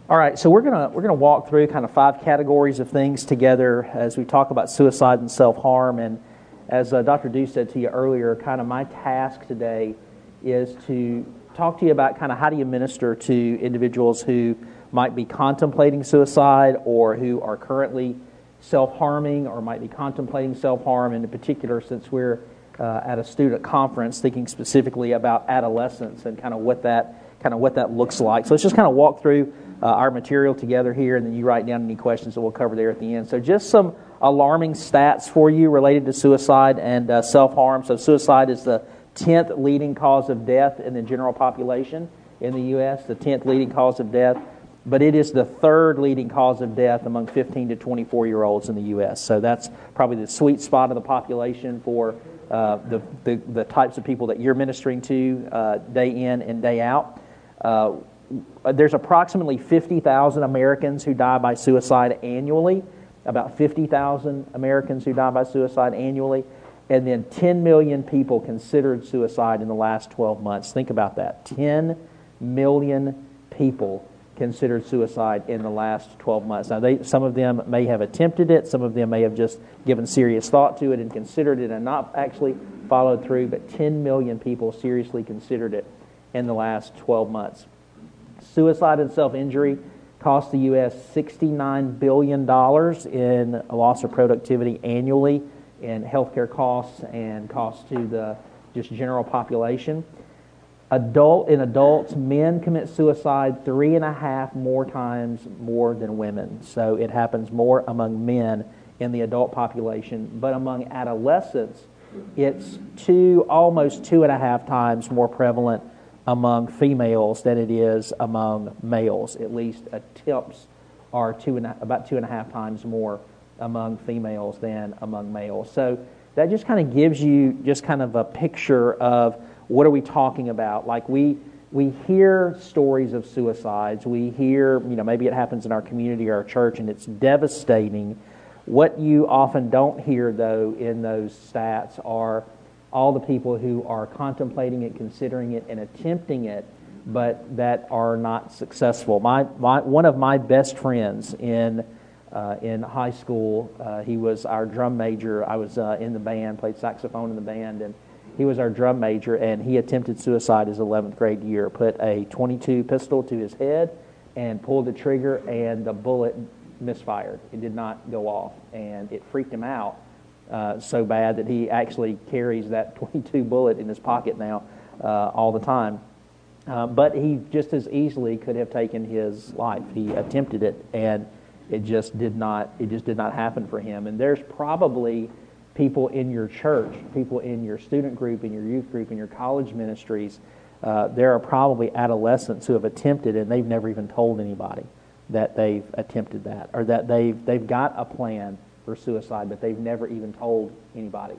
All right, so we're gonna walk through kind of 5 categories of things together as we talk about suicide and self-harm. And as Dr. Dew said to you earlier, kind of my task today is to talk to you about kind of how do you minister to individuals who might be contemplating suicide or who are currently self-harming or might be contemplating self-harm. And in particular, since we're at a student conference, thinking specifically about adolescence and kind of what that looks like. So let's just kind of walk through our material together here, and then you write down any questions that we'll cover there at the end. So just some alarming stats for you related to suicide and self-harm. So suicide is the 10th leading cause of death in the general population in the U.S., the 10th leading cause of death, but it is the 3rd leading cause of death among 15 to 24-year-olds in the U.S. So that's probably the sweet spot of the population for the types of people that you're ministering to day in and day out. There's approximately 50,000 Americans who die by suicide annually, about 50,000 Americans who die by suicide annually, and then 10 million people considered suicide in the last 12 months. Think about that. 10 million people considered suicide in the last 12 months. Now, some of them may have attempted it, some of them may have just given serious thought to it and considered it and not actually followed through, but 10 million people seriously considered it in the last 12 months. Suicide and self-injury cost the U.S. $69 billion in a loss of productivity annually in healthcare costs and costs to the just general population. In adults, men commit suicide 3.5 more times more than women. So it happens more among men in the adult population, but among adolescents, it's almost 2.5 times more prevalent among females than it is among males. At least attempts are about 2.5 times more among females than among males. So that just kind of gives you just kind of a picture of what are we talking about. Like we hear stories of suicides. We hear, maybe it happens in our community or our church, and it's devastating. What you often don't hear, though, in those stats are all the people who are contemplating it, considering it, and attempting it, but that are not successful. One of my best friends in high school, he was our drum major. I was in the band, played saxophone in the band, and he was our drum major, and he attempted suicide his 11th grade year. Put a .22 pistol to his head and pulled the trigger, and the bullet misfired. It did not go off, and it freaked him out so bad that he actually carries that .22 bullet in his pocket now all the time. But he just as easily could have taken his life. He attempted it, and it just did not happen for him. And there's probably people in your church, people in your student group, in your youth group, in your college ministries, there are probably adolescents who have attempted it and they've never even told anybody that they've attempted that, or that they've got a plan for suicide, but they've never even told anybody.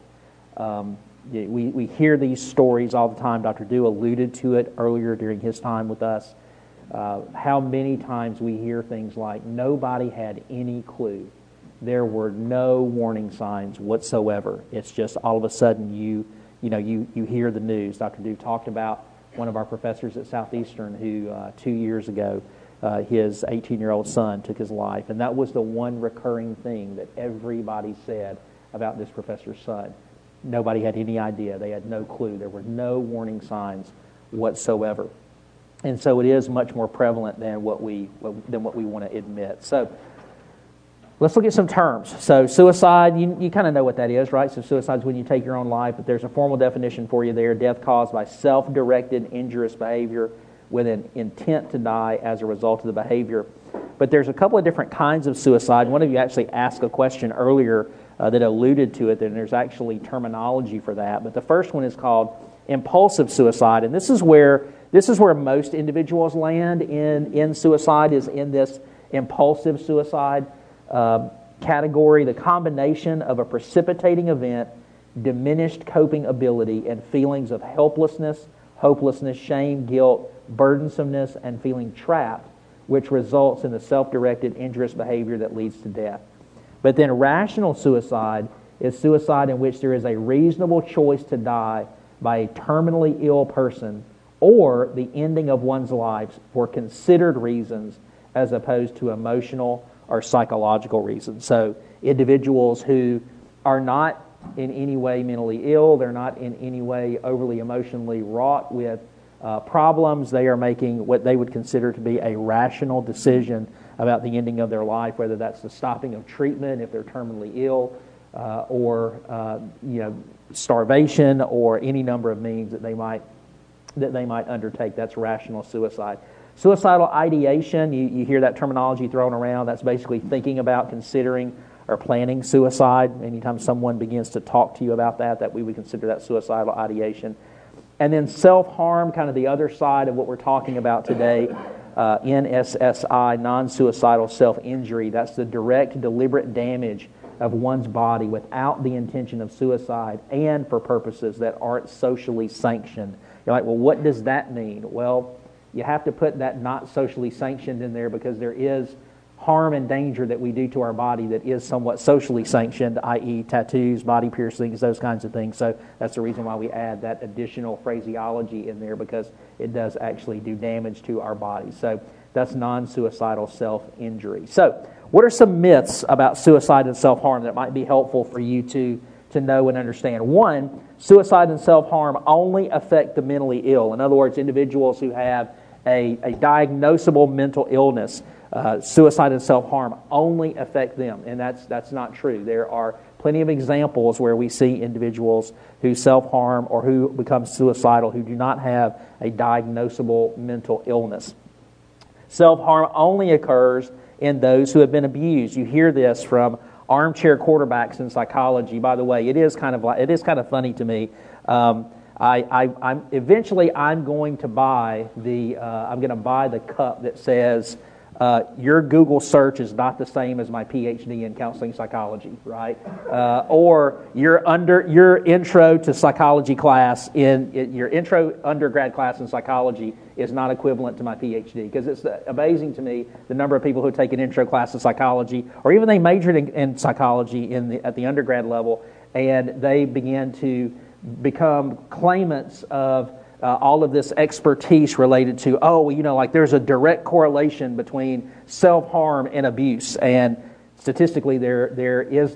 We hear these stories all the time. Dr. Dew alluded to it earlier during his time with us. How many times we hear things like, nobody had any clue. There were no warning signs whatsoever. It's just all of a sudden you hear the news. Dr. Dew talked about one of our professors at Southeastern who 2 years ago, his 18-year-old son took his life. And that was the one recurring thing that everybody said about this professor's son. Nobody had any idea. They had no clue. There were no warning signs whatsoever. And so it is much more prevalent than what we want to admit. So let's look at some terms. So suicide, you kind of know what that is, right? So suicide is when you take your own life, but there's a formal definition for you there. Death caused by self-directed injurious behavior with an intent to die as a result of the behavior. But there's a couple of different kinds of suicide. One of you actually asked a question earlier that alluded to it, and there's actually terminology for that. But the first one is called impulsive suicide, and this is where most individuals land in suicide, is in this impulsive suicide category. The combination of a precipitating event, diminished coping ability, and feelings of helplessness, hopelessness, shame, guilt, burdensomeness, and feeling trapped, which results in the self-directed injurious behavior that leads to death. But then rational suicide is suicide in which there is a reasonable choice to die by a terminally ill person or the ending of one's life for considered reasons as opposed to emotional or psychological reasons. So individuals who are not in any way mentally ill, they're not in any way overly emotionally wrought with problems, they are making what they would consider to be a rational decision about the ending of their life, whether that's the stopping of treatment if they're terminally ill, or starvation, or any number of means that they might undertake. That's rational suicide. Suicidal ideation, you hear that terminology thrown around. That's basically thinking about, considering, or planning suicide. Anytime someone begins to talk to you about that we would consider that suicidal ideation. And then self-harm, kind of the other side of what we're talking about today, NSSI, non-suicidal self-injury. That's the direct, deliberate damage of one's body without the intention of suicide and for purposes that aren't socially sanctioned. You're like, well, what does that mean? Well, you have to put that not socially sanctioned in there because there is harm and danger that we do to our body that is somewhat socially sanctioned, i.e. tattoos, body piercings, those kinds of things. So that's the reason why we add that additional phraseology in there, because it does actually do damage to our bodies. So that's non-suicidal self-injury. So what are some myths about suicide and self-harm that might be helpful for you to know and understand? One, suicide and self-harm only affect the mentally ill. In other words, individuals who have a diagnosable mental illness, suicide and self-harm only affect them, and that's not true. There are plenty of examples where we see individuals who self-harm or who become suicidal who do not have a diagnosable mental illness. Self-harm only occurs in those who have been abused. You hear this from armchair quarterbacks in psychology. By the way, it is kind of funny to me. I'm going to buy the cup that says your Google search is not the same as my PhD in counseling psychology, right? Or your intro to psychology class your intro undergrad class in psychology is not equivalent to my PhD, because it's amazing to me the number of people who take an intro class in psychology, or even they majored in psychology at the undergrad level, and they begin to become claimants of all of this expertise related to, like there's a direct correlation between self-harm and abuse, and statistically there is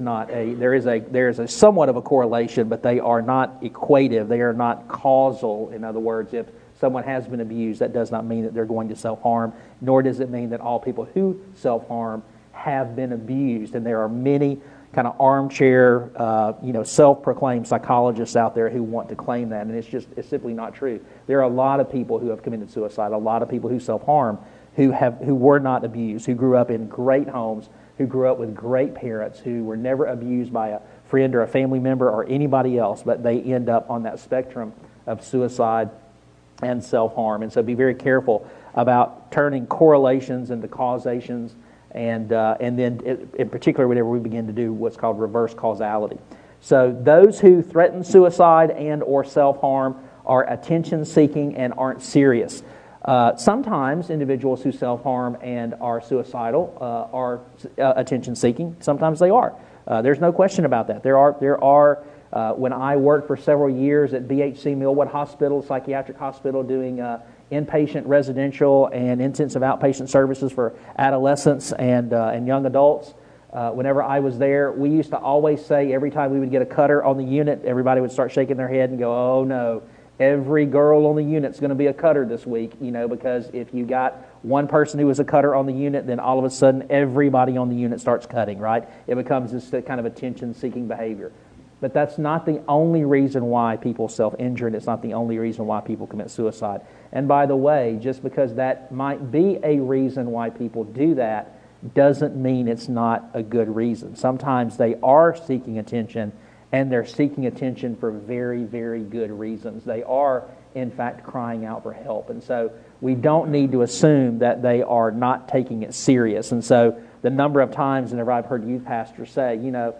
a somewhat of a correlation, but they are not equative, they are not causal. In other words, if someone has been abused, that does not mean that they're going to self-harm, nor does it mean that all people who self-harm have been abused. And there are many kind of armchair, self-proclaimed psychologists out there who want to claim that, and it's simply not true. There are a lot of people who have committed suicide, a lot of people who self-harm, who were not abused, who grew up in great homes, who grew up with great parents, who were never abused by a friend or a family member or anybody else, but they end up on that spectrum of suicide and self-harm. And so be very careful about turning correlations into causations, and then in particular whenever we begin to do what's called reverse causality. So those who threaten suicide and or self-harm are attention-seeking and aren't serious. Sometimes individuals who self-harm and are suicidal are attention-seeking. Sometimes they are. There's no question about that. There are. When I worked for several years at BHC Millwood Hospital, psychiatric hospital, doing inpatient residential and intensive outpatient services for adolescents and young adults. Whenever I was there, we used to always say every time we would get a cutter on the unit, everybody would start shaking their head and go, "Oh no, every girl on the unit's going to be a cutter this week," because if you got one person who was a cutter on the unit, then all of a sudden everybody on the unit starts cutting, right? It becomes this kind of attention-seeking behavior. But that's not the only reason why people self-injure, and it's not the only reason why people commit suicide. And by the way, just because that might be a reason why people do that doesn't mean it's not a good reason. Sometimes they are seeking attention, and they're seeking attention for very, very good reasons. They are, in fact, crying out for help. And so we don't need to assume that they are not taking it serious. And so the number of times whenever I've heard youth pastors say,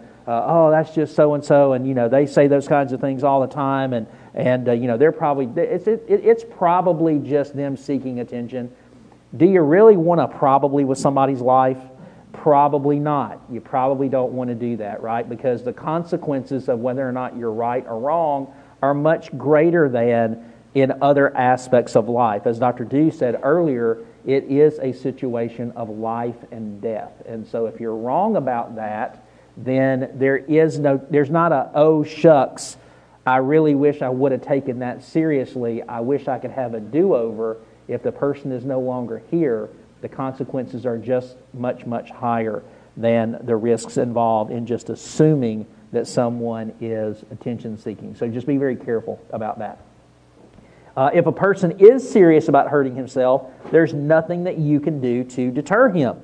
that's just so-and-so, and, they say those kinds of things all the time, and they're probably, it's probably just them seeking attention. Do you really want to probably with somebody's life? Probably not. You probably don't want to do that, right? Because the consequences of whether or not you're right or wrong are much greater than in other aspects of life. As Dr. Dew said earlier, It is a situation of life and death. And so if you're wrong about that, then there's not a, oh, shucks, I really wish I would have taken that seriously. I wish I could have a do-over. If the person is no longer here, the consequences are just much, much higher than the risks involved in just assuming that someone is attention-seeking. So just be very careful about that. If a person is serious about hurting himself, there's nothing that you can do to deter him.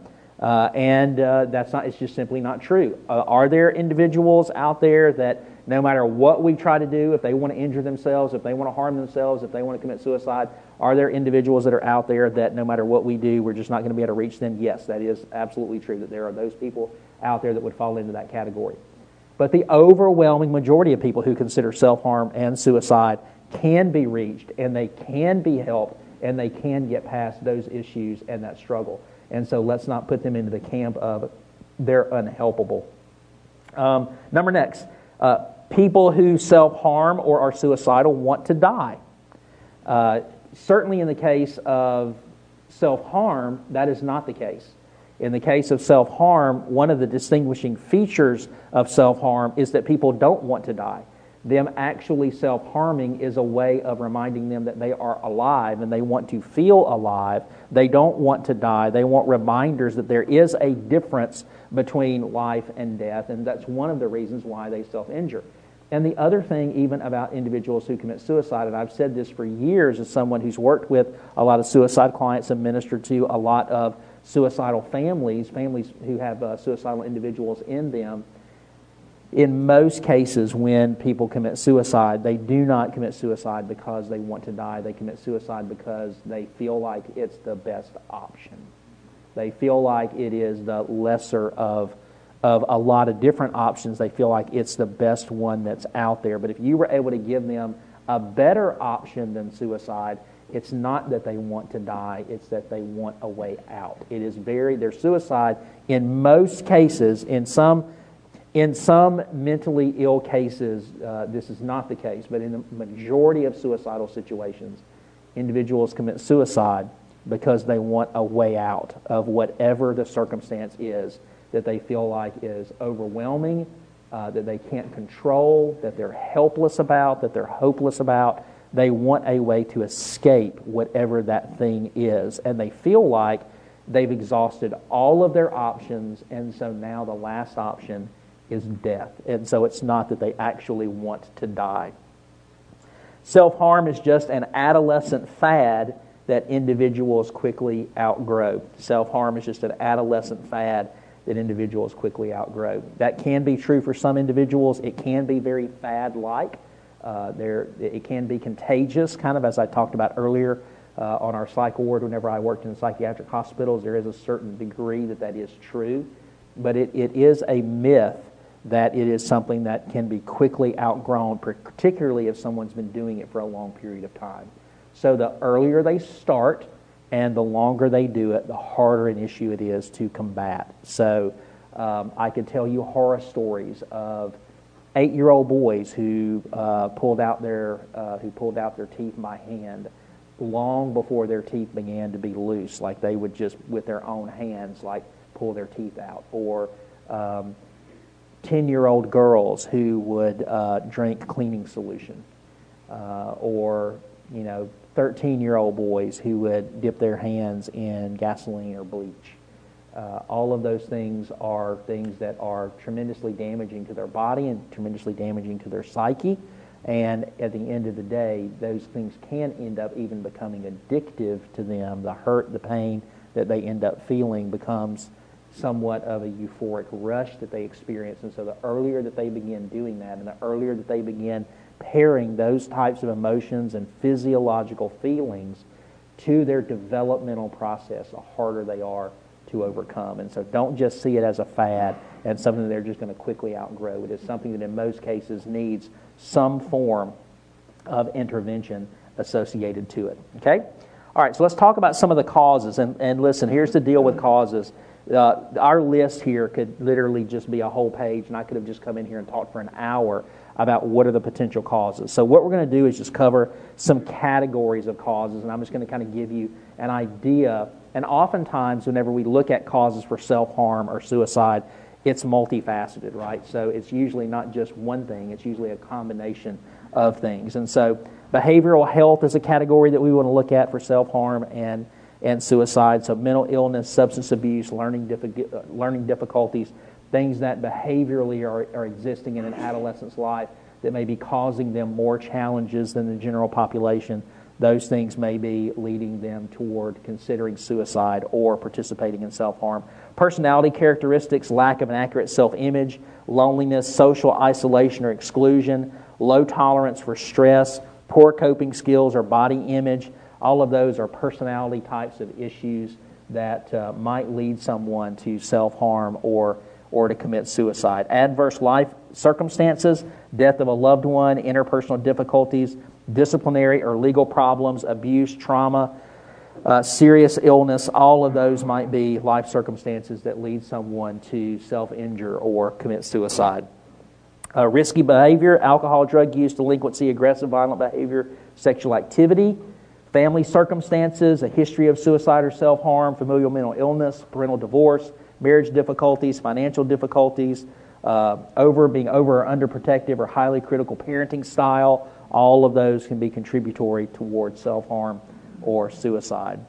It's just simply not true. Are there individuals out there that no matter what we try to do, if they want to injure themselves, if they want to harm themselves, if they want to commit suicide, are there individuals that are out there that no matter what we do, we're just not going to be able to reach them? Yes, that is absolutely true, that there are those people out there that would fall into that category. But the overwhelming majority of people who consider self-harm and suicide can be reached, and they can be helped, and they can get past those issues and that struggle. And so let's not put them into the camp of they're unhelpable. Number next, people who self-harm or are suicidal want to die. Certainly in the case of self-harm, that is not the case. In the case of self-harm, one of the distinguishing features of self-harm is that people don't want to die. Them actually self-harming is a way of reminding them that they are alive and they want to feel alive. They don't want to die. They want reminders that there is a difference between life and death, and that's one of the reasons why they self-injure. And the other thing even about individuals who commit suicide, and I've said this for years as someone who's worked with a lot of suicide clients and ministered to a lot of suicidal families who have suicidal individuals in them. In most cases, when people commit suicide, they do not commit suicide because they want to die. They commit suicide because they feel like it's the best option. They feel like it is the lesser of a lot of different options. They feel like it's the best one that's out there. But if you were able to give them a better option than suicide, it's not that they want to die, it's that they want a way out. It is their suicide in most cases, in some mentally ill cases, this is not the case, but in the majority of suicidal situations, individuals commit suicide because they want a way out of whatever the circumstance is that they feel like is overwhelming, that they can't control, that they're helpless about, that they're hopeless about. They want a way to escape whatever that thing is, and they feel like they've exhausted all of their options, and so now the last option is death. And so it's not that they actually want to die. Self-harm is just an adolescent fad that individuals quickly outgrow. Self-harm is just an adolescent fad that individuals quickly outgrow. That can be true for some individuals. It can be very fad-like. It can be contagious, kind of as I talked about earlier on our psych ward. Whenever I worked in psychiatric hospitals, there is a certain degree that is true. But it is a myth that it is something that can be quickly outgrown, particularly if someone's been doing it for a long period of time. So the earlier they start and the longer they do it, the harder an issue it is to combat. So I could tell you horror stories of 8-year-old boys who pulled out their teeth by hand long before their teeth began to be loose, like they would just with their own hands like pull their teeth out, or 10-year-old girls who would drink cleaning solution, or 13-year-old boys who would dip their hands in gasoline or bleach. All of those things are things that are tremendously damaging to their body and tremendously damaging to their psyche. And at the end of the day, those things can end up even becoming addictive to them. The hurt, the pain that they end up feeling becomes somewhat of a euphoric rush that they experience. And so the earlier that they begin doing that, and the earlier that they begin pairing those types of emotions and physiological feelings to their developmental process, the harder they are to overcome. And so don't just see it as a fad and something that they're just going to quickly outgrow. It is something that in most cases needs some form of intervention associated to it. Okay? All right, so let's talk about some of the causes. And listen, here's the deal with causes. Our list here could literally just be a whole page, and I could have just come in here and talked for an hour about what are the potential causes. So what we're going to do is just cover some categories of causes, and I'm just going to kind of give you an idea And oftentimes, whenever we look at causes for self-harm or suicide, it's multifaceted, right? So it's usually not just one thing. It's usually a combination of things. And so behavioral health is a category that we want to look at for self-harm and suicide. So mental illness, substance abuse, learning difficulties, things that behaviorally are existing in an adolescent's life that may be causing them more challenges than the general population. Those things may be leading them toward considering suicide or participating in self-harm. Personality characteristics, lack of an accurate self-image, loneliness, social isolation or exclusion, low tolerance for stress, poor coping skills or body image, all of those are personality types of issues that might lead someone to self-harm or to commit suicide. Adverse life circumstances, death of a loved one, interpersonal difficulties, disciplinary or legal problems, abuse, trauma, serious illness, all of those might be life circumstances that lead someone to self-injure or commit suicide. Risky behavior, alcohol, drug use, delinquency, aggressive, violent behavior, sexual activity, family circumstances, a history of suicide or self-harm, familial mental illness, parental divorce, marriage difficulties, financial difficulties, being over or underprotective or highly critical parenting style. All of those can be contributory towards self-harm or suicide.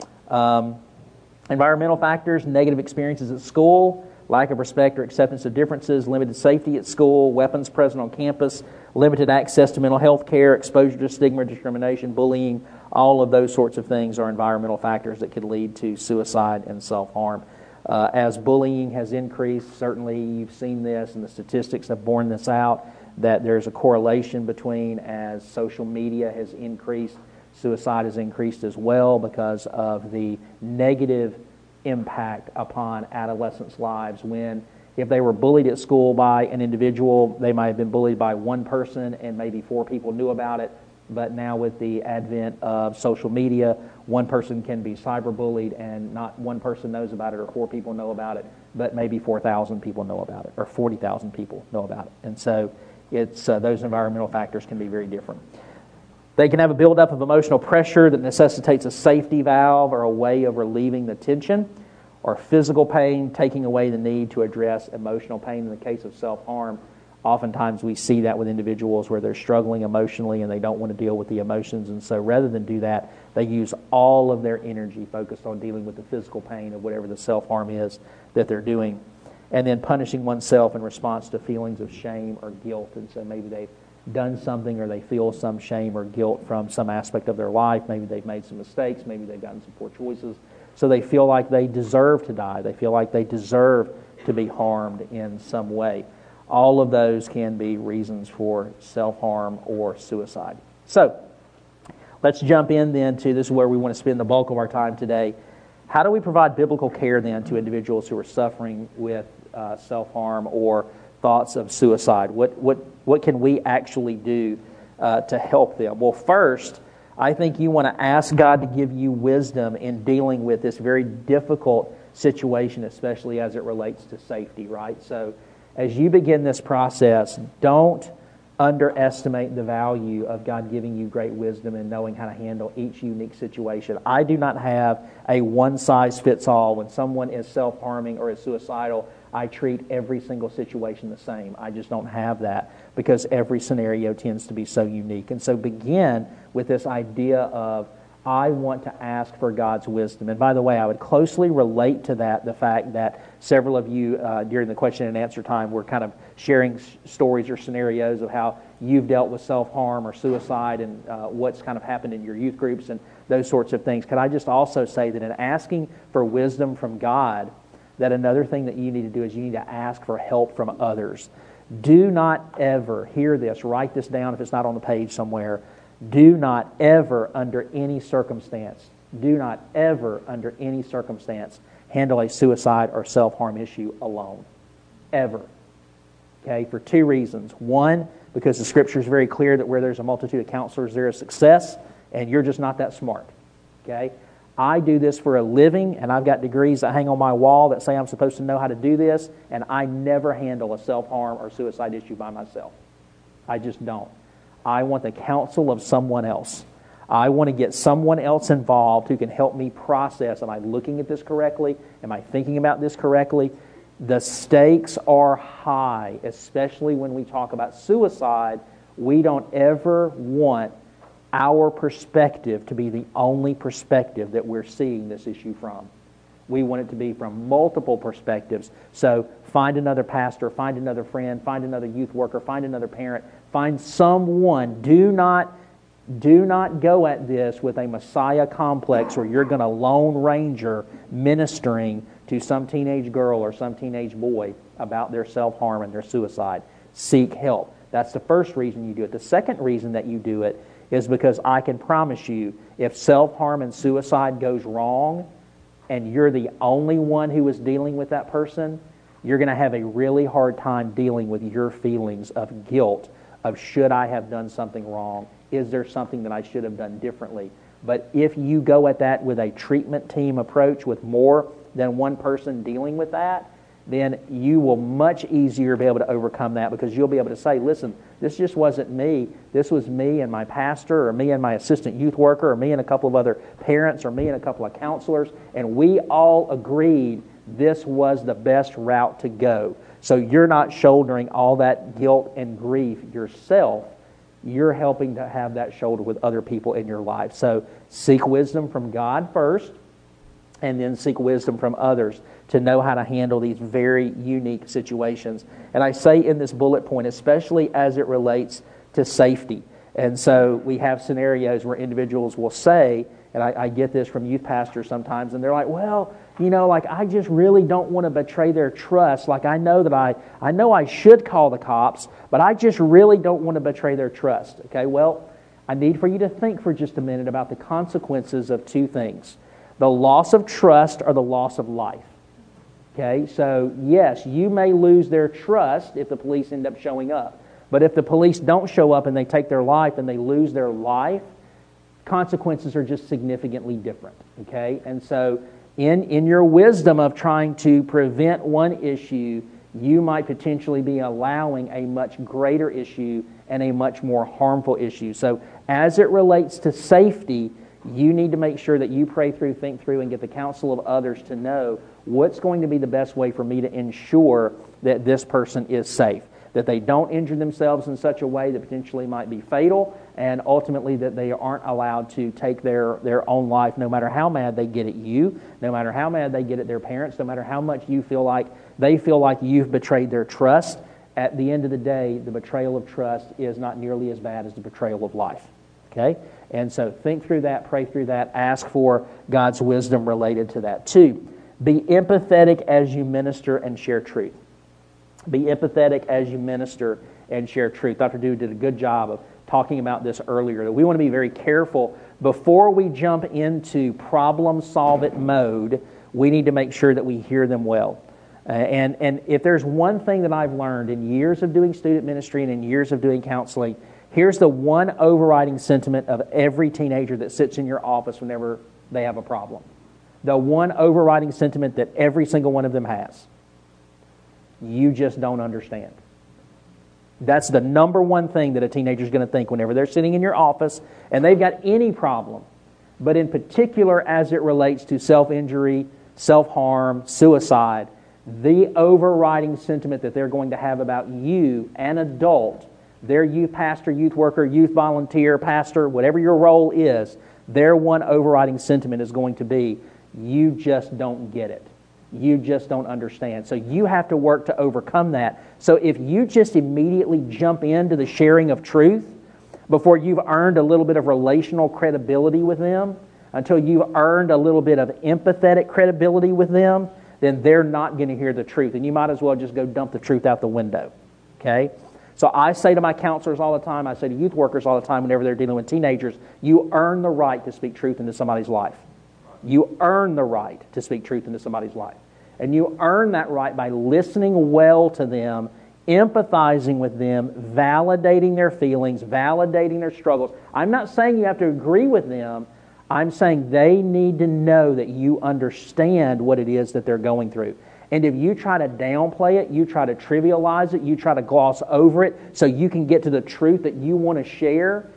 Environmental factors, negative experiences at school, lack of respect or acceptance of differences, limited safety at school, weapons present on campus, limited access to mental health care, exposure to stigma, discrimination, bullying, all of those sorts of things are environmental factors that could lead to suicide and self-harm. As bullying has increased, certainly you've seen this and the statistics have borne this out, that there's a correlation between as social media has increased, suicide has increased as well because of the negative impact upon adolescents' lives. When if they were bullied at school by an individual, they might have been bullied by one person and maybe 4 people knew about it. But now with the advent of social media, one person can be cyberbullied and not one person knows about it or 4 people know about it, but maybe 4,000 people know about it or 40,000 people know about it. And so it's those environmental factors can be very different. They can have a buildup of emotional pressure that necessitates a safety valve or a way of relieving the tension, or physical pain, taking away the need to address emotional pain. In the case of self-harm, oftentimes we see that with individuals where they're struggling emotionally and they don't want to deal with the emotions. And so rather than do that, they use all of their energy focused on dealing with the physical pain of whatever the self-harm is that they're doing. And then punishing oneself in response to feelings of shame or guilt. And so maybe they've done something or they feel some shame or guilt from some aspect of their life. Maybe they've made some mistakes. Maybe they've gotten some poor choices. So they feel like they deserve to die. They feel like they deserve to be harmed in some way. All of those can be reasons for self-harm or suicide. So let's jump in then to this is where we want to spend the bulk of our time today. How do we provide biblical care then to individuals who are suffering with self-harm or thoughts of suicide? What can we actually do to help them? Well, first, I think you want to ask God to give you wisdom in dealing with this very difficult situation, especially as it relates to safety, right? So as you begin this process, don't underestimate the value of God giving you great wisdom and knowing how to handle each unique situation. I do not have a one-size-fits-all. When someone is self-harming or is suicidal, I treat every single situation the same. I just don't have that because every scenario tends to be so unique. And so begin with this idea of, I want to ask for God's wisdom. And by the way, I would closely relate to that the fact that several of you during the question and answer time were kind of sharing stories or scenarios of how you've dealt with self-harm or suicide and what's kind of happened in your youth groups and those sorts of things. Could I just also say that in asking for wisdom from God, that another thing that you need to do is you need to ask for help from others. Do not ever, hear this, write this down if it's not on the page somewhere, do not ever under any circumstance handle a suicide or self-harm issue alone. Ever. Okay, for 2 reasons. One, because the Scripture is very clear that where there's a multitude of counselors, there is success, and you're just not that smart. Okay? I do this for a living, and I've got degrees that hang on my wall that say I'm supposed to know how to do this, and I never handle a self-harm or suicide issue by myself. I just don't. I want the counsel of someone else. I want to get someone else involved who can help me process, am I looking at this correctly? Am I thinking about this correctly? The stakes are high, especially when we talk about suicide. We don't ever want our perspective to be the only perspective that we're seeing this issue from. We want it to be from multiple perspectives. So find another pastor, find another friend, find another youth worker, find another parent, find someone. Do not go at this with a Messiah complex where you're going to Lone Ranger ministering to some teenage girl or some teenage boy about their self-harm and their suicide. Seek help. That's the first reason you do it. The second reason that you do it is because I can promise you, if self-harm and suicide goes wrong and you're the only one who is dealing with that person, you're going to have a really hard time dealing with your feelings of guilt, of should I have done something wrong? Is there something that I should have done differently? But if you go at that with a treatment team approach with more than one person dealing with that, then you will much easier be able to overcome that, because you'll be able to say, listen, this just wasn't me. This was me and my pastor, or me and my assistant youth worker, or me and a couple of other parents, or me and a couple of counselors, and we all agreed this was the best route to go. So you're not shouldering all that guilt and grief yourself. You're helping to have that shoulder with other people in your life. So seek wisdom from God first, and then seek wisdom from others to know how to handle these very unique situations. And I say in this bullet point, especially as it relates to safety. And so we have scenarios where individuals will say, and I get this from youth pastors sometimes, and they're like, well, I just really don't want to betray their trust. Like, I know I should call the cops, but I just really don't want to betray their trust. Okay, well, I need for you to think for just a minute about the consequences of two things: the loss of trust or the loss of life. Okay, so yes, you may lose their trust if the police end up showing up. But if the police don't show up and they take their life and they lose their life, consequences are just significantly different. Okay, and so in your wisdom of trying to prevent one issue, you might potentially be allowing a much greater issue and a much more harmful issue. So as it relates to safety, you need to make sure that you pray through, think through, and get the counsel of others to know what's going to be the best way for me to ensure that this person is safe, that they don't injure themselves in such a way that potentially might be fatal, and ultimately that they aren't allowed to take their own life, no matter how mad they get at you, no matter how mad they get at their parents, no matter how much they feel like you've betrayed their trust. At the end of the day, the betrayal of trust is not nearly as bad as the betrayal of life. Okay? And so think through that, pray through that, ask for God's wisdom related to that. 2, be empathetic as you minister and share truth. Be empathetic as you minister and share truth. Dr. Dew did a good job of talking about this earlier, that we want to be very careful before we jump into problem-solve-it mode. We need to make sure that we hear them well. And if there's one thing that I've learned in years of doing student ministry and in years of doing counseling, here's the one overriding sentiment of every teenager that sits in your office whenever they have a problem. The one overriding sentiment that every single one of them has: you just don't understand. That's the number one thing that a teenager is going to think whenever they're sitting in your office and they've got any problem. But in particular, as it relates to self-injury, self-harm, suicide, the overriding sentiment that they're going to have about you, an adult, their youth pastor, youth worker, youth volunteer, pastor, whatever your role is, their one overriding sentiment is going to be, you just don't get it. You just don't understand. So you have to work to overcome that. So if you just immediately jump into the sharing of truth before you've earned a little bit of relational credibility with them, until you've earned a little bit of empathetic credibility with them, then they're not going to hear the truth. And you might as well just go dump the truth out the window. Okay? So I say to my counselors all the time, I say to youth workers all the time whenever they're dealing with teenagers, you earn the right to speak truth into somebody's life. You earn the right to speak truth into somebody's life. And you earn that right by listening well to them, empathizing with them, validating their feelings, validating their struggles. I'm not saying you have to agree with them. I'm saying they need to know that you understand what it is that they're going through. And if you try to downplay it, you try to trivialize it, you try to gloss over it so you can get to the truth that you want to share,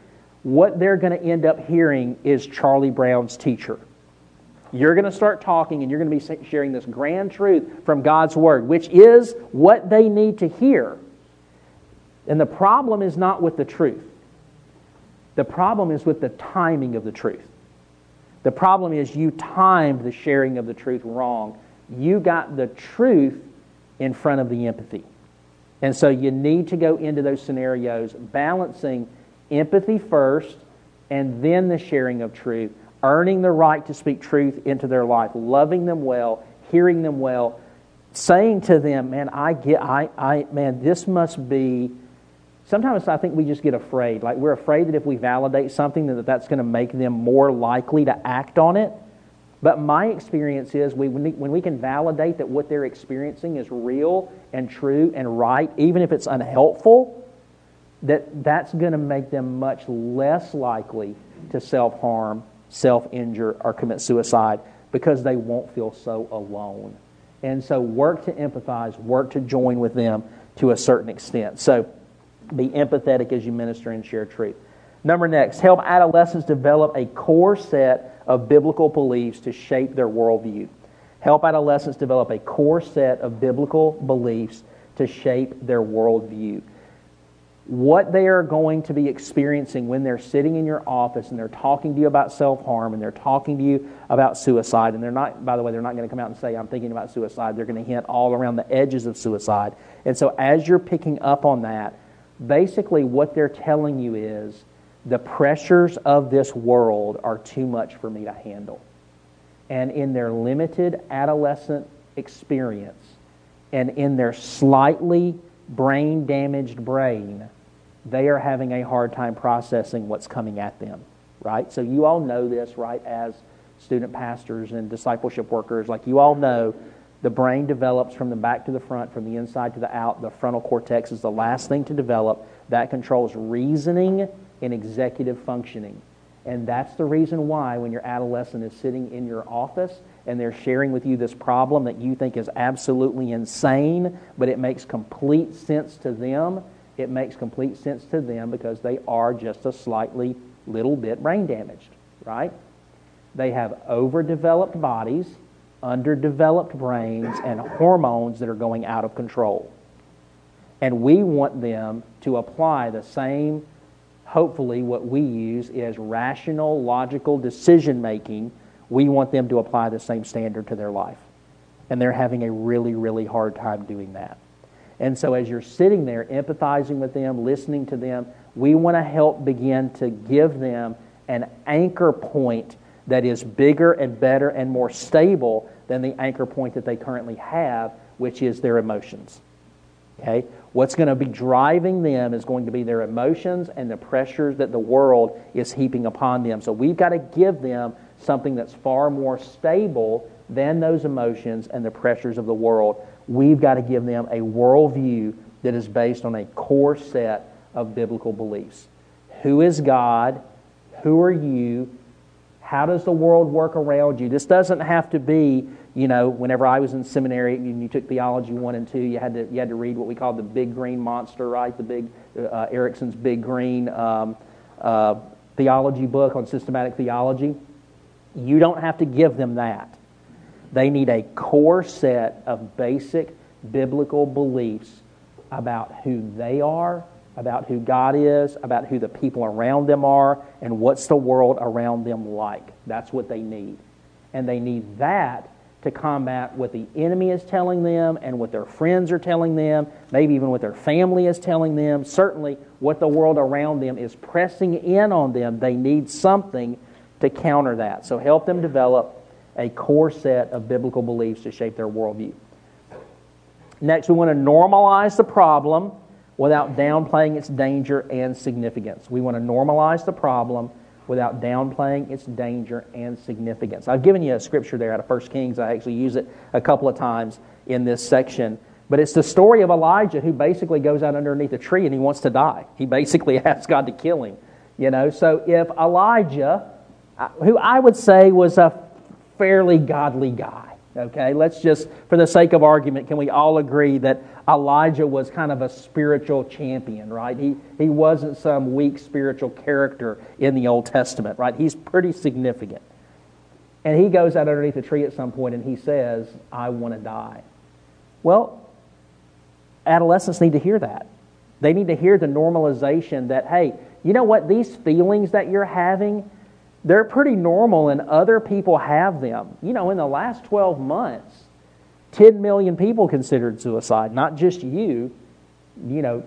what they're going to end up hearing is Charlie Brown's teacher. You're going to start talking and you're going to be sharing this grand truth from God's Word, which is what they need to hear. And the problem is not with the truth. The problem is with the timing of the truth. The problem is you timed the sharing of the truth wrong. You got the truth in front of the empathy. And so you need to go into those scenarios balancing empathy first and then the sharing of truth, earning the right to speak truth into their life, loving them well, hearing them well, saying to them, man, this must be... Sometimes I think we just get afraid. Like we're afraid that if we validate something, that's going to make them more likely to act on it. But my experience is when we can validate that what they're experiencing is real and true and right, even if it's unhelpful, that's going to make them much less likely to self-harm, self-injure, or commit suicide because they won't feel so alone. And so work to empathize, work to join with them to a certain extent. So be empathetic as you minister and share truth. Number next, help adolescents develop a core set of biblical beliefs to shape their worldview. Help adolescents develop a core set of biblical beliefs to shape their worldview. What they are going to be experiencing when they're sitting in your office and they're talking to you about self-harm and they're talking to you about suicide, and they're not, by the way, they're not going to come out and say, I'm thinking about suicide. They're going to hint all around the edges of suicide. And so as you're picking up on that, basically what they're telling you is the pressures of this world are too much for me to handle. And in their limited adolescent experience and in their slightly brain-damaged brain, they are having a hard time processing what's coming at them, right? So you all know this, right, as student pastors and discipleship workers. Like you all know, the brain develops from the back to the front, from the inside to the out. The frontal cortex is the last thing to develop. That controls reasoning and executive functioning. And that's the reason why when your adolescent is sitting in your office and they're sharing with you this problem that you think is absolutely insane, but it makes complete sense to them, it makes complete sense to them because they are just a slightly little bit brain damaged, right? They have overdeveloped bodies, underdeveloped brains, and hormones that are going out of control. And we want them to apply the same, hopefully what we use is rational, logical decision-making. We want them to apply the same standard to their life. And they're having a really, really hard time doing that. And so as you're sitting there empathizing with them, listening to them, we want to help begin to give them an anchor point that is bigger and better and more stable than the anchor point that they currently have, which is their emotions. Okay? What's going to be driving them is going to be their emotions and the pressures that the world is heaping upon them. So we've got to give them something that's far more stable than those emotions and the pressures of the world. We've got to give them a worldview that is based on a core set of biblical beliefs. Who is God? Who are you? How does the world work around you? This doesn't have to be, whenever I was in seminary and you took theology 1 and 2, you had to read what we call the Big Green Monster, right? The big Erickson's Big Green theology book on systematic theology. You don't have to give them that. They need a core set of basic biblical beliefs about who they are, about who God is, about who the people around them are, and what's the world around them like. That's what they need. And they need that to combat what the enemy is telling them and what their friends are telling them, maybe even what their family is telling them, certainly what the world around them is pressing in on them. They need something to counter that. So help them develop a core set of biblical beliefs to shape their worldview. Next, we want to normalize the problem without downplaying its danger and significance. We want to normalize the problem without downplaying its danger and significance. I've given you a scripture there out of 1 Kings. I actually use it a couple of times in this section. But it's the story of Elijah who basically goes out underneath a tree and he wants to die. He basically asks God to kill him. So if Elijah, who I would say was a fairly godly guy, Okay, let's just, for the sake of argument, can we all agree that Elijah was kind of a spiritual champion, right? He wasn't some weak spiritual character in the Old Testament, right? He's pretty significant. And he goes out underneath a tree at some point and he says, I want to die. Well, adolescents need to hear that. They need to hear the normalization that, hey, you know what? These feelings that you're having, they're pretty normal and other people have them. You know, in the last 12 months, 10 million people considered suicide, not just you. You know,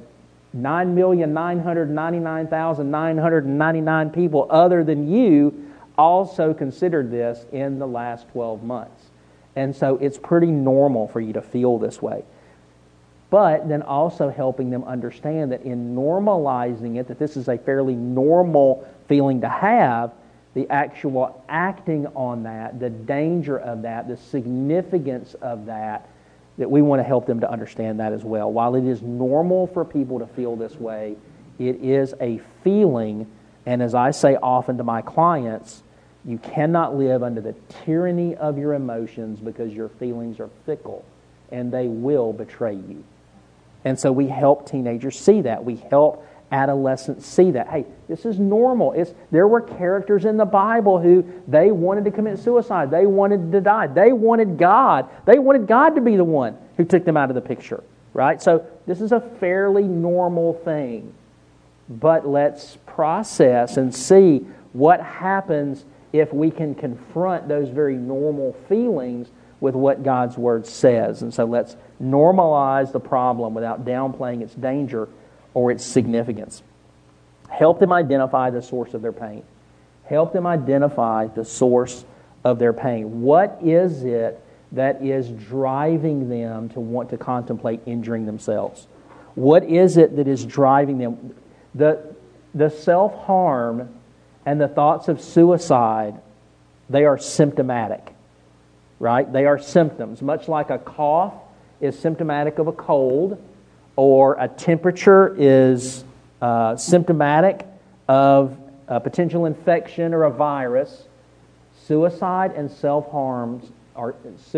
9,999,999 people other than you also considered this in the last 12 months. And so it's pretty normal for you to feel this way. But then also helping them understand that in normalizing it, that this is a fairly normal feeling to have, the actual acting on that, the danger of that, the significance of that we want to help them to understand that as well. While it is normal for people to feel this way, it is a feeling, and as I say often to my clients, you cannot live under the tyranny of your emotions because your feelings are fickle, and they will betray you. And so we help teenagers see that. We help adolescents see that. Hey, this is normal. There were characters in the Bible who they wanted to commit suicide. They wanted to die. They wanted God. They wanted God to be the one who took them out of the picture, right? So this is a fairly normal thing. But let's process and see what happens if we can confront those very normal feelings with what God's Word says. And so let's normalize the problem without downplaying its danger or its significance. Help them identify the source of their pain. Help them identify the source of their pain. What is it that is driving them to want to contemplate injuring themselves? What is it that is driving them? The self-harm and the thoughts of suicide, they are symptomatic, right? They are symptoms. Much like a cough is symptomatic of a cold, or a temperature is symptomatic of a potential infection or a virus, suicide and self-harm are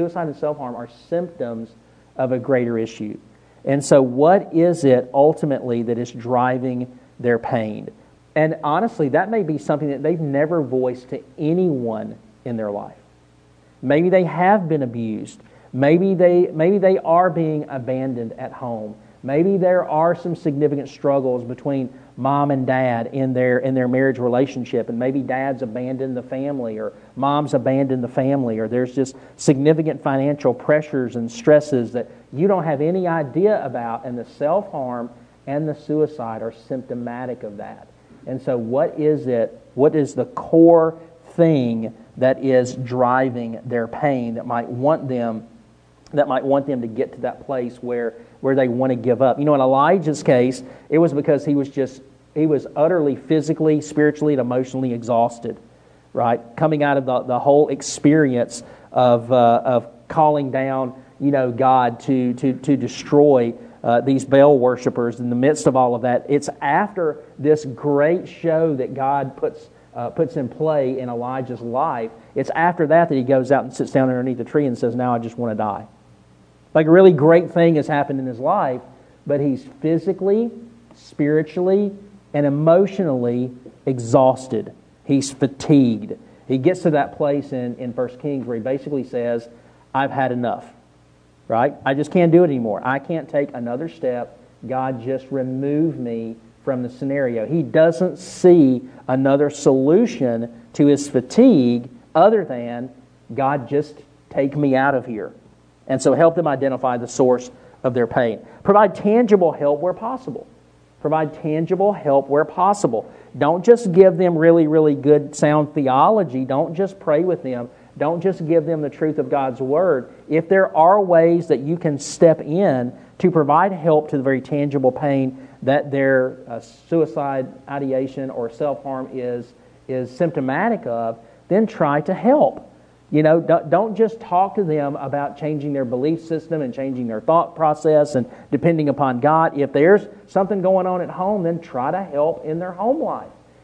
symptoms of a greater issue. And so what is it ultimately that is driving their pain? And honestly, that may be something that they've never voiced to anyone in their life. Maybe they have been abused. Maybe they are being abandoned at home. Maybe there are some significant struggles between mom and dad in their marriage relationship, and maybe dad's abandoned the family, or mom's abandoned the family, or there's just significant financial pressures and stresses that you don't have any idea about, and the self-harm and the suicide are symptomatic of that. And so what is the core thing that is driving their pain that might want them to get to that place where they want to give up? You know, in Elijah's case, it was because he was utterly physically, spiritually, and emotionally exhausted, right? Coming out of the whole experience of calling down, you know, God to destroy these Baal worshipers. In the midst of all of that, it's after this great show that God puts in play in Elijah's life. It's after that he goes out and sits down underneath the tree and says, "Now I just want to die." Like a really great thing has happened in his life, but he's physically, spiritually, and emotionally exhausted. He's fatigued. He gets to that place in 1 Kings where he basically says, "I've had enough." Right? I just can't do it anymore. I can't take another step. God, just remove me from the scenario. He doesn't see another solution to his fatigue other than, God, just take me out of here. And so help them identify the source of their pain. Provide tangible help where possible. Provide tangible help where possible. Don't just give them really, really good, sound theology. Don't just pray with them. Don't just give them the truth of God's Word. If there are ways that you can step in to provide help to the very tangible pain that their suicide ideation or self-harm is symptomatic of, then try to help. You know, don't just talk to them about changing their belief system and changing their thought process and depending upon God. If there's something going on at home, then try to help in their home life.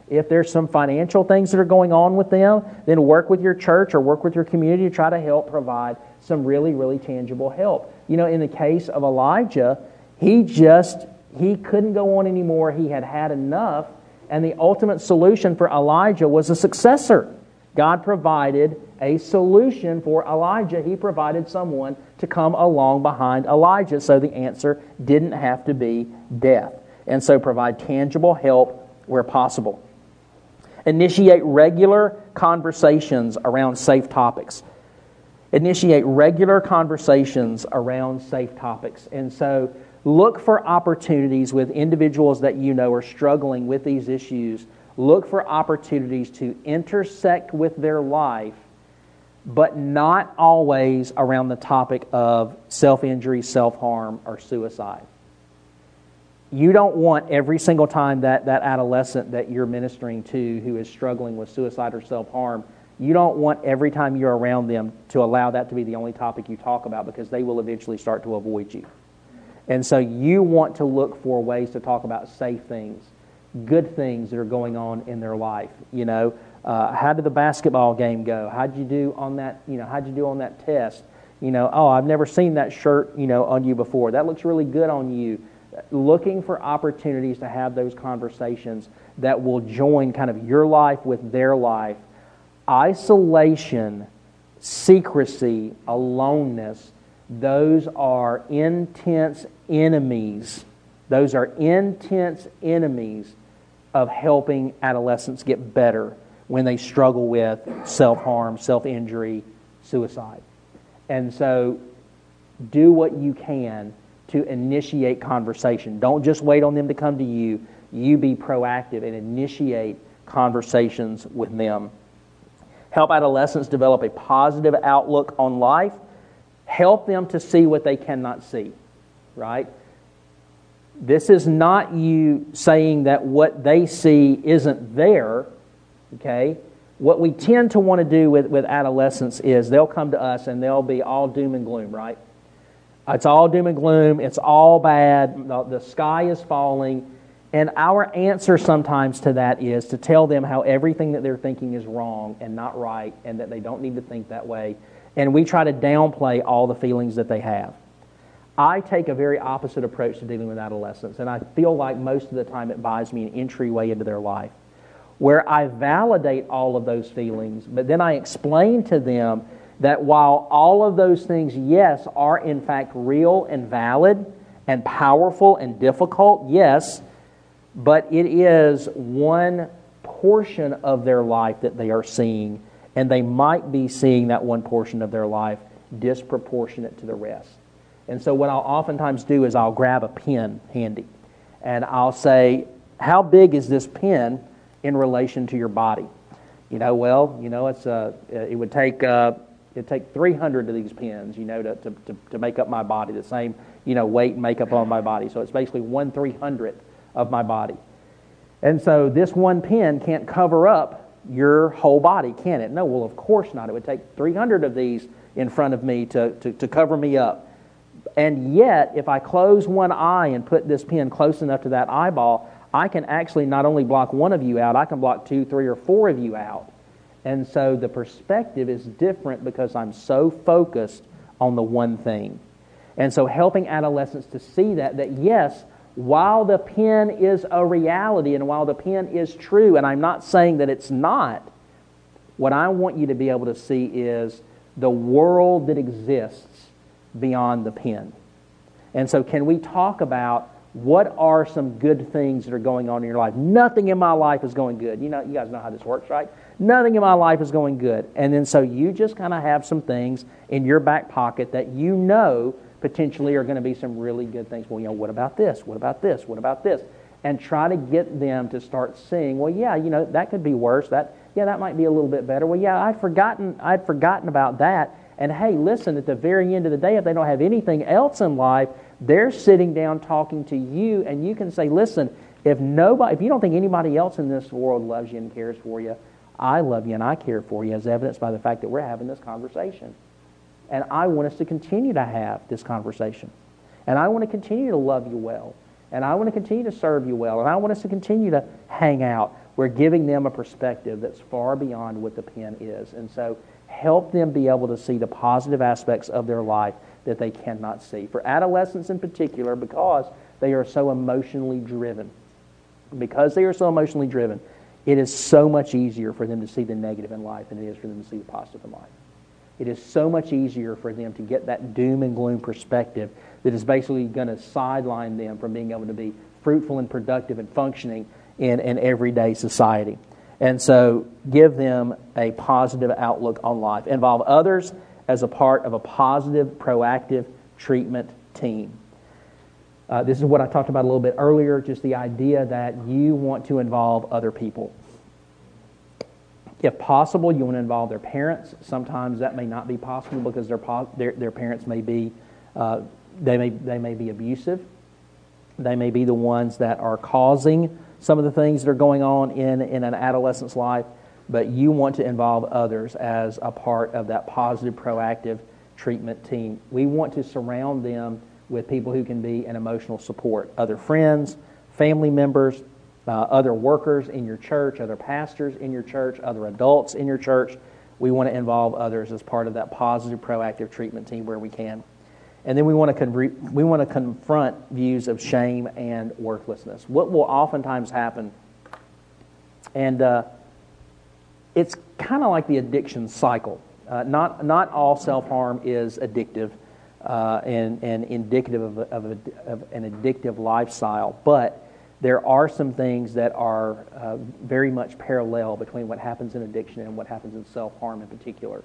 If there's some financial things that are going on with them, then work with your church or work with your community to try to help provide some really, really tangible help. In the case of Elijah, he couldn't go on anymore. He had had enough, and the ultimate solution for Elijah was a successor. God provided a solution for Elijah. He provided someone to come along behind Elijah, so the answer didn't have to be death. And so provide tangible help where possible. Initiate regular conversations around safe topics. Initiate regular conversations around safe topics. And so look for opportunities with individuals that you know are struggling with these issues. Look for opportunities to intersect with their life, but not always around the topic of self-injury, self-harm, or suicide. You don't want every single time that adolescent that you're ministering to who is struggling with suicide or self-harm, you don't want every time you're around them to allow that to be the only topic you talk about, because they will eventually start to avoid you. And so you want to look for ways to talk about safe things, good things that are going on in their life. How did the basketball game go? How'd you do on that? How'd you do on that test? I've never seen that shirt, on you before. That looks really good on you. Looking for opportunities to have those conversations that will join kind of your life with their life. Isolation, secrecy, aloneness, those are intense enemies. Those are intense enemies of helping adolescents get better when they struggle with self-harm, self-injury, suicide. And so do what you can to initiate conversation. Don't just wait on them to come to you. You be proactive and initiate conversations with them. Help adolescents develop a positive outlook on life. Help them to see what they cannot see, right? This is not you saying that what they see isn't there, okay? What we tend to want to do with adolescents is they'll come to us and they'll be all doom and gloom, right? It's all doom and gloom. It's all bad. The sky is falling. And our answer sometimes to that is to tell them how everything that they're thinking is wrong and not right, and that they don't need to think that way. And we try to downplay all the feelings that they have. I take a very opposite approach to dealing with adolescents, and I feel like most of the time it buys me an entryway into their life, where I validate all of those feelings, but then I explain to them that while all of those things, yes, are in fact real and valid and powerful and difficult, yes, but it is one portion of their life that they are seeing, and they might be seeing that one portion of their life disproportionate to the rest. And so what I'll oftentimes do is I'll grab a pen handy, and I'll say, how big is this pen in relation to your body? It would take 300 of these pens, to make up my body, the same, weight and makeup on my body. So it's basically 1/300th of my body. And so this one pen can't cover up your whole body, can it? No, well, of course not. It would take 300 of these in front of me to cover me up. And yet, if I close one eye and put this pen close enough to that eyeball, I can actually not only block one of you out, I can block 2, 3, or 4 of you out. And so the perspective is different because I'm so focused on the one thing. And so helping adolescents to see that yes, while the pen is a reality and while the pen is true, and I'm not saying that it's not, what I want you to be able to see is the world that exists beyond the pen. And so can we talk about what are some good things that are going on in your life? Nothing in my life is going good. You guys know how this works, right? Nothing in my life is going good. And then so you just kind of have some things in your back pocket that potentially are going to be some really good things. Well, what about this? What about this? What about this? And try to get them to start seeing, well, yeah, that could be worse. That might be a little bit better. Well, yeah, I'd forgotten about that. And hey, listen, at the very end of the day, if they don't have anything else in life, they're sitting down talking to you, and you can say, listen, if you don't think anybody else in this world loves you and cares for you, I love you and I care for you, as evidenced by the fact that we're having this conversation. And I want us to continue to have this conversation. And I want to continue to love you well. And I want to continue to serve you well. And I want us to continue to hang out. We're giving them a perspective that's far beyond what the pen is. And so help them be able to see the positive aspects of their life that they cannot see. For adolescents in particular, because they are so emotionally driven. Because they are so emotionally driven, it is so much easier for them to see the negative in life than it is for them to see the positive in life. It is so much easier for them to get that doom and gloom perspective that is basically going to sideline them from being able to be fruitful and productive and functioning in an everyday society. And so give them a positive outlook on life. Involve others as a part of a positive, proactive treatment team. This is what I talked about a little bit earlier, just the idea that you want to involve other people. If possible, you want to involve their parents. Sometimes that may not be possible because their parents may be they may be abusive. They may be the ones that are causing some of the things that are going on in an adolescent's life, but you want to involve others as a part of that positive, proactive treatment team. We want to surround them with people who can be an emotional support, other friends, family members, other workers in your church, other pastors in your church, other adults in your church. We want to involve others as part of that positive, proactive treatment team where we can. And then we want to confront views of shame and worthlessness. What will oftentimes happen, and it's kind of like the addiction cycle. Not all self-harm is addictive and indicative of an addictive lifestyle, but there are some things that are very much parallel between what happens in addiction and what happens in self-harm in particular.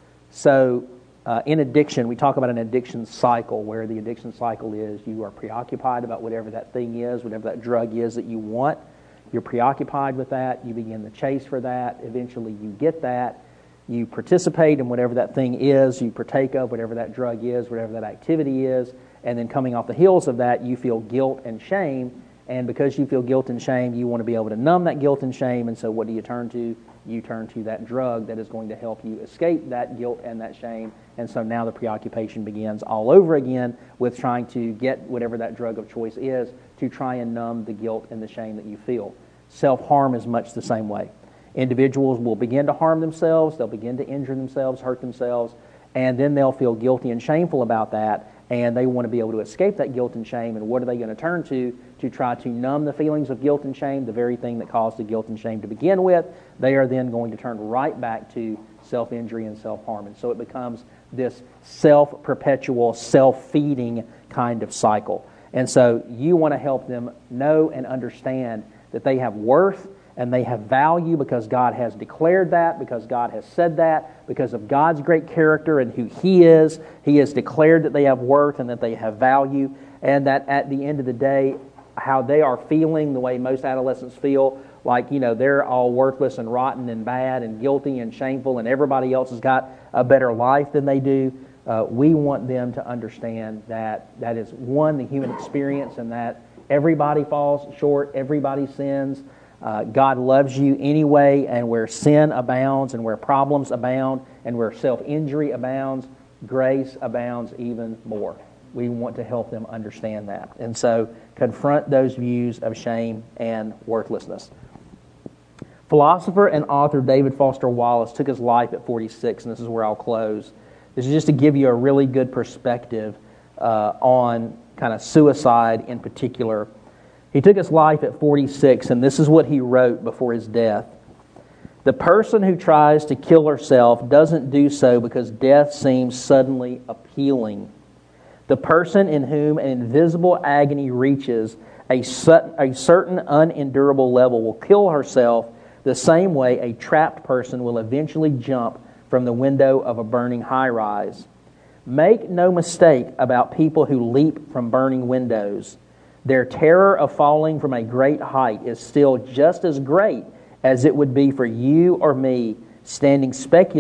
So in addiction, we talk about an addiction cycle, where the addiction cycle is you are preoccupied about whatever that thing is, whatever that drug is that you want. You're preoccupied with that. You begin the chase for that. Eventually you get that. You participate in whatever that thing is. You partake of whatever that drug is, whatever that activity is. And then coming off the heels of that, you feel guilt and shame. And because you feel guilt and shame, you want to be able to numb that guilt and shame. And so what do you turn to? You turn to that drug that is going to help you escape that guilt and that shame. And so now the preoccupation begins all over again with trying to get whatever that drug of choice is to try and numb the guilt and the shame that you feel. Self-harm is much the same way. Individuals will begin to harm themselves, they'll begin to injure themselves, hurt themselves, and then they'll feel guilty and shameful about that, and they want to be able to escape that guilt and shame. And what are they going to turn to try to numb the feelings of guilt and shame, the very thing that caused the guilt and shame to begin with? They are then going to turn right back to self-injury and self-harm. And so it becomes this self-perpetual, self-feeding kind of cycle. And so you want to help them know and understand that they have worth and they have value because God has declared that, because God has said that, because of God's great character and who He is. He has declared that they have worth and that they have value, and that at the end of the day, how they are feeling, the way most adolescents feel, like, they're all worthless and rotten and bad and guilty and shameful, and everybody else has got a better life than they do. We want them to understand that is, one, the human experience, and that everybody falls short, everybody sins. God loves you anyway, and where sin abounds and where problems abound and where self-injury abounds, grace abounds even more. We want to help them understand that. And so confront those views of shame and worthlessness. Philosopher and author David Foster Wallace took his life at 46, and this is where I'll close. This is just to give you a really good perspective on kind of suicide in particular. He took his life at 46, and this is what he wrote before his death. The person who tries to kill herself doesn't do so because death seems suddenly appealing. The person in whom an invisible agony reaches a certain unendurable level will kill herself the same way a trapped person will eventually jump from the window of a burning high-rise. Make no mistake about people who leap from burning windows. Their terror of falling from a great height is still just as great as it would be for you or me standing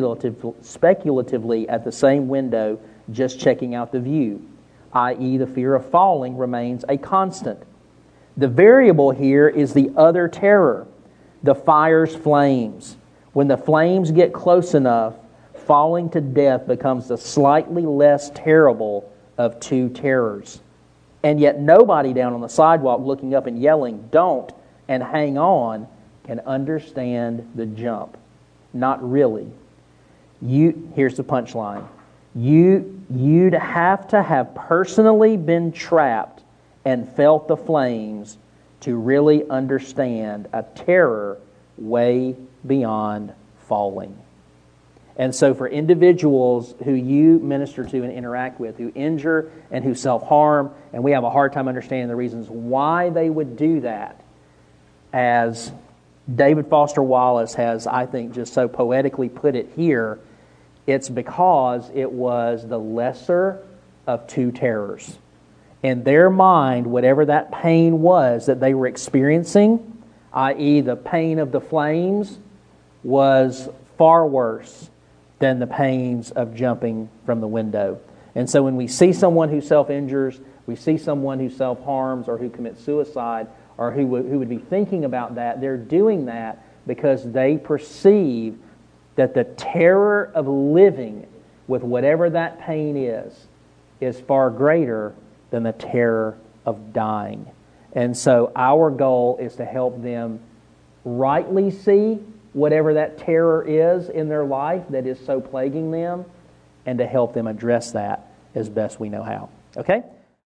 speculatively at the same window just checking out the view, i.e. the fear of falling remains a constant. The variable here is the other terror, the fire's flames. When the flames get close enough, falling to death becomes the slightly less terrible of two terrors. And yet nobody down on the sidewalk looking up and yelling, "Don't," and "Hang on," can understand the jump. Not really. Here's the punchline. You'd have to have personally been trapped and felt the flames to really understand a terror way beyond falling. And so for individuals who you minister to and interact with, who injure and who self-harm, and we have a hard time understanding the reasons why they would do that, as David Foster Wallace has, I think, just so poetically put it here, it's because it was the lesser of two terrors. In their mind, whatever that pain was that they were experiencing, i.e. the pain of the flames, was far worse than the pains of jumping from the window. And so when we see someone who self-injures, we see someone who self-harms or who commits suicide or who would be thinking about that, they're doing that because they perceive that the terror of living with whatever that pain is far greater than the terror of dying. And so our goal is to help them rightly see whatever that terror is in their life that is so plaguing them, and to help them address that as best we know how. Okay?